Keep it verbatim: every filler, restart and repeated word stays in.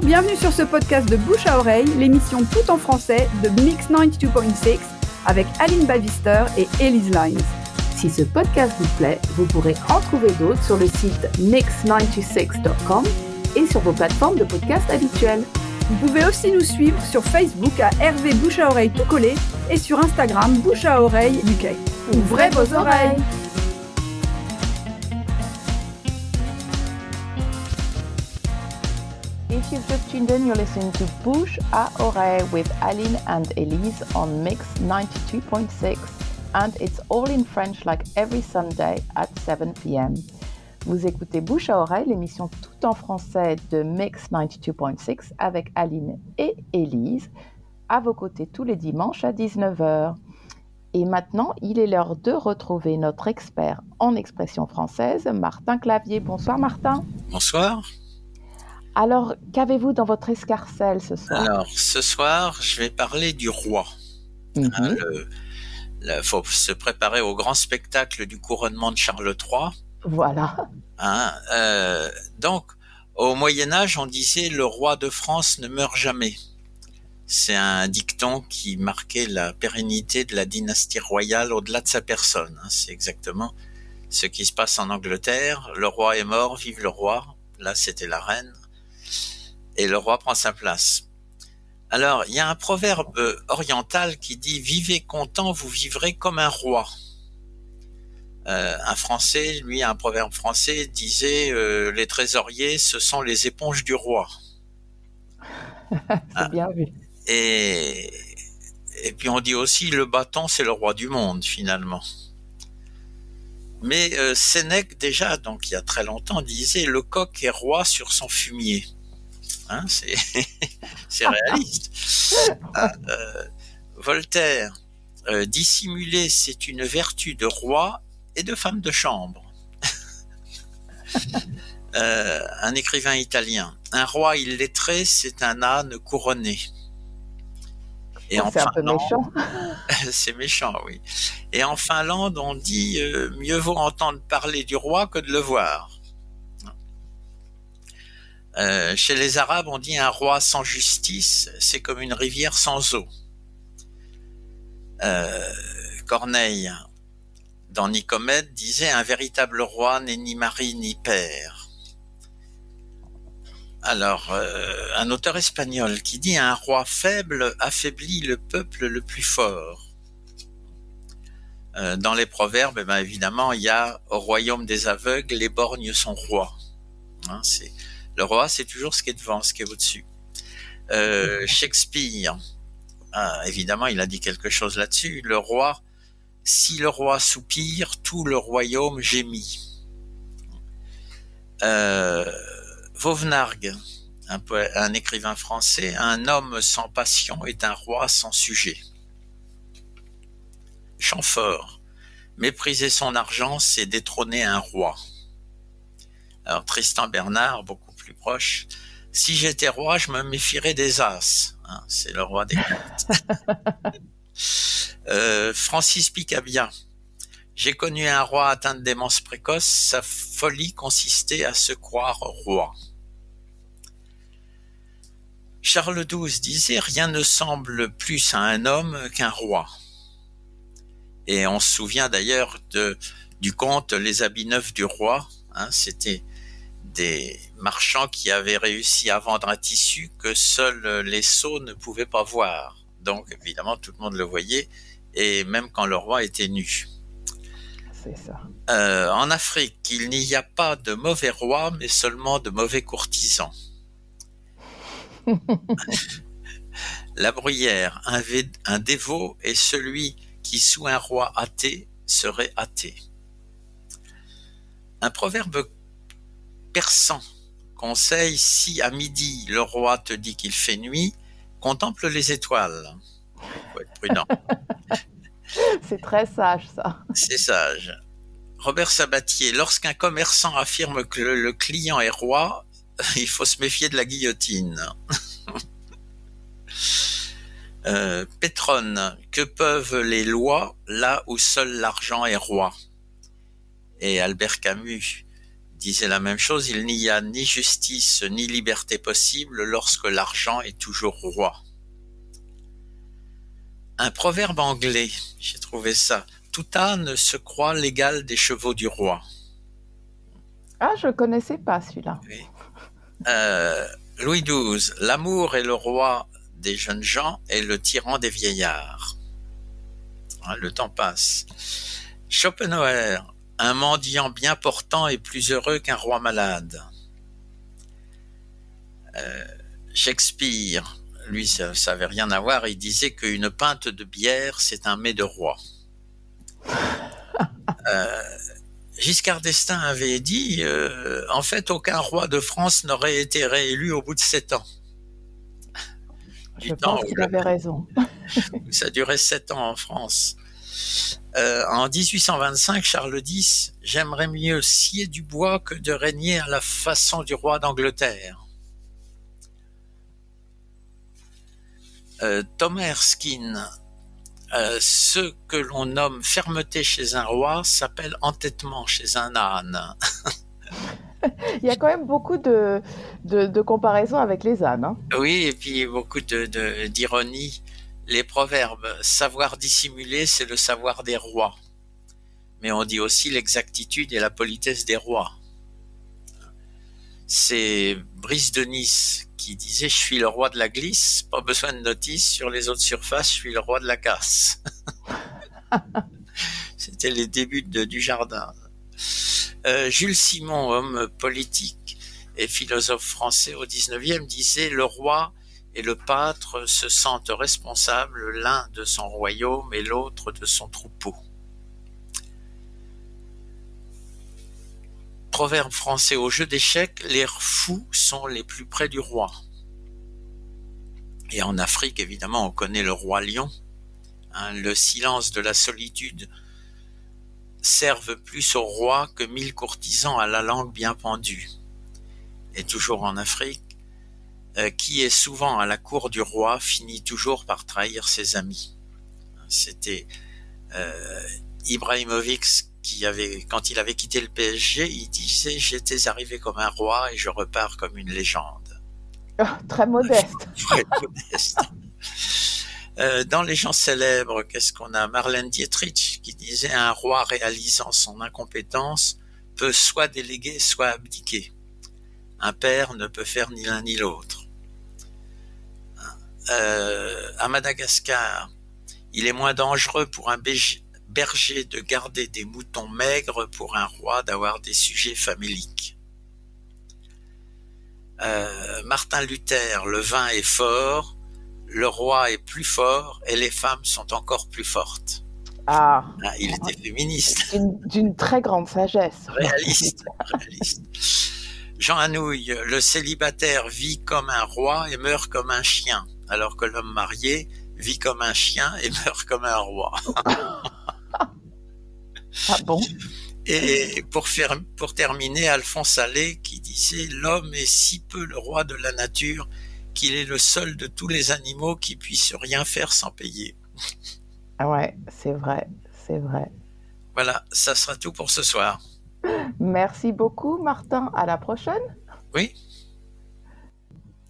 bienvenue sur ce podcast de Bouche à Oreille, l'émission tout en français de Mix quatre-vingt-deux point six avec Aline Bavister et Elise Lines. Si ce podcast vous plaît, vous pourrez en trouver d'autres sur le site mix quatre-vingt-six point com et sur vos plateformes de podcast habituelles. Vous pouvez aussi nous suivre sur Facebook à R V Bouche à Oreille tout collé et sur Instagram Bouche à Oreille U K. Ouvrez vos oreilles! If you've just tuned in, you're listening to Bouche à Oreille with Aline and Elise on Mix ninety-two point six, and it's all in French like every Sunday at seven p.m. Vous écoutez Bouche à Oreille, l'émission tout en français de Mix ninety-two point six avec Aline et Elise, à vos côtés tous les dimanches à dix-neuf heures. Et maintenant, il est l'heure de retrouver notre expert en expression française, Martin Clavier. Bonsoir Martin. Bonsoir. Alors, qu'avez-vous dans votre escarcelle ce soir? Alors, ce soir, je vais parler du roi. Mm-hmm. Hein, le, il faut se préparer au grand spectacle du couronnement de Charles trois. Voilà. Hein, euh, donc, au Moyen-Âge, on disait « le roi de France ne meurt jamais ». C'est un dicton qui marquait la pérennité de la dynastie royale au-delà de sa personne. Hein, c'est exactement ce qui se passe en Angleterre. Le roi est mort, vive le roi. Là, c'était la reine. Et le roi prend sa place. Alors, il y a un proverbe oriental qui dit « Vivez content, vous vivrez comme un roi ». Euh, un Français, lui, un proverbe français disait euh, « Les trésoriers, ce sont les éponges du roi ». C'est ah. bien vu. Et, et puis on dit aussi « Le bâton, c'est le roi du monde », finalement. Mais euh, Sénèque, déjà, donc il y a très longtemps, disait « Le coq est roi sur son fumier ». Hein, c'est, c'est réaliste. Ah, euh, Voltaire, euh, dissimuler, c'est une vertu de roi et de femme de chambre. euh, un écrivain italien, un roi illettré, c'est un âne couronné. Et oh, en c'est Finlande, un peu méchant. C'est méchant, oui. Et en Finlande, on dit euh, mieux vaut entendre parler du roi que de le voir. Euh, chez les Arabes, on dit un roi sans justice, c'est comme une rivière sans eau. Euh, Corneille, dans Nicomède, disait un véritable roi n'est ni mari ni père. Alors, euh, un auteur espagnol qui dit un roi faible affaiblit le peuple le plus fort. Euh, dans les proverbes, eh ben, évidemment, il y a au royaume des aveugles, les borgnes sont rois. Hein, c'est Le roi, c'est toujours ce qui est devant, ce qui est au-dessus. Euh, Shakespeare, ah, évidemment, il a dit quelque chose là-dessus. Le roi, si le roi soupire, tout le royaume gémit. Euh, Vauvenargues, un, un écrivain français, un homme sans passion est un roi sans sujet. Chamfort, mépriser son argent, c'est détrôner un roi. Alors Tristan Bernard, beaucoup plus proche, si j'étais roi, je me méfierais des as. Hein, c'est le roi des cartes. euh, Francis Picabia, j'ai connu un roi atteint de démence précoce, sa folie consistait à se croire roi. Charles douze disait, rien ne semble plus à un homme qu'un roi. Et on se souvient d'ailleurs de, du conte Les habits neufs du roi, hein, c'était des marchands qui avaient réussi à vendre un tissu que seuls les sots ne pouvaient pas voir. Donc, évidemment, tout le monde le voyait, et même quand le roi était nu. C'est ça. Euh, en Afrique, il n'y a pas de mauvais rois, mais seulement de mauvais courtisans. La Bruyère, un, vé- un dévot est celui qui, sous un roi athée, serait athée. Un proverbe persan conseille, si à midi le roi te dit qu'il fait nuit, contemple les étoiles. Il faut être prudent. C'est très sage ça. C'est sage. Robert Sabatier, lorsqu'un commerçant affirme que le, le client est roi, il faut se méfier de la guillotine. euh, Pétrone, que peuvent les lois là où seul l'argent est roi? Et Albert Camus disait la même chose, il n'y a ni justice ni liberté possible lorsque l'argent est toujours roi. Un proverbe anglais, j'ai trouvé ça, tout âne se croit l'égal des chevaux du roi. Ah, je ne connaissais pas celui-là. Oui. Euh, Louis douze, l'amour est le roi des jeunes gens et le tyran des vieillards. Hein, le temps passe. Schopenhauer, un mendiant bien portant est plus heureux qu'un roi malade. Euh, Shakespeare, lui, ça n'avait rien à voir, il disait qu'une pinte de bière, c'est un mets de roi. Euh, Giscard d'Estaing avait dit euh, en fait, aucun roi de France n'aurait été réélu au bout de sept ans. Je pense qu'il avait raison. Ça durait sept ans en France. Euh, en dix-huit cent vingt-cinq, Charles X, j'aimerais mieux scier du bois que de régner à la façon du roi d'Angleterre. Euh, Thomas Erskine, euh, ce que l'on nomme fermeté chez un roi s'appelle entêtement chez un âne. Il y a quand même beaucoup de, de, de comparaisons avec les ânes. Hein. Oui, et puis beaucoup de, de, d'ironie. Les proverbes, savoir dissimuler, c'est le savoir des rois. Mais on dit aussi l'exactitude et la politesse des rois. C'est Brice de Nice qui disait « Je suis le roi de la glisse, pas besoin de notice, sur les autres surfaces, je suis le roi de la casse. » C'était les débuts de Dujardin. Euh, Jules Simon, homme politique et philosophe français au dix-neuvième, disait « Le roi et le pâtre se sentent responsables l'un de son royaume et l'autre de son troupeau. » Proverbe français au jeu d'échecs, les fous sont les plus près du roi. Et en Afrique, évidemment, on connaît le roi lion. Hein, le silence de la solitude servent plus au roi que mille courtisans à la langue bien pendue. Et toujours en Afrique, euh, qui est souvent à la cour du roi finit toujours par trahir ses amis. C'était euh, Ibrahimovic qui avait, quand il avait quitté le P S G, il disait « J'étais arrivé comme un roi et je repars comme une légende. » Oh, très modeste. Très modeste. Euh, dans les gens célèbres, qu'est-ce qu'on a? Marlène Dietrich qui disait « Un roi réalisant son incompétence peut soit déléguer, soit abdiquer. Un père ne peut faire ni l'un ni l'autre. » Euh, à Madagascar, il est moins dangereux pour un berger de garder des moutons maigres pour un roi d'avoir des sujets faméliques. Euh, Martin Luther, le vin est fort, le roi est plus fort et les femmes sont encore plus fortes. Ah, ah il était féministe. D'une, d'une très grande sagesse. Réaliste, réaliste. Jean Anouilh, le célibataire vit comme un roi et meurt comme un chien, alors que l'homme marié vit comme un chien et meurt comme un roi. Ah bon? Et pour, faire, pour terminer, Alphonse Allais qui disait « L'homme est si peu le roi de la nature qu'il est le seul de tous les animaux qui puisse rien faire sans payer. » Ah ouais, c'est vrai, c'est vrai. Voilà, ça sera tout pour ce soir. Merci beaucoup, Martin. À la prochaine. Oui.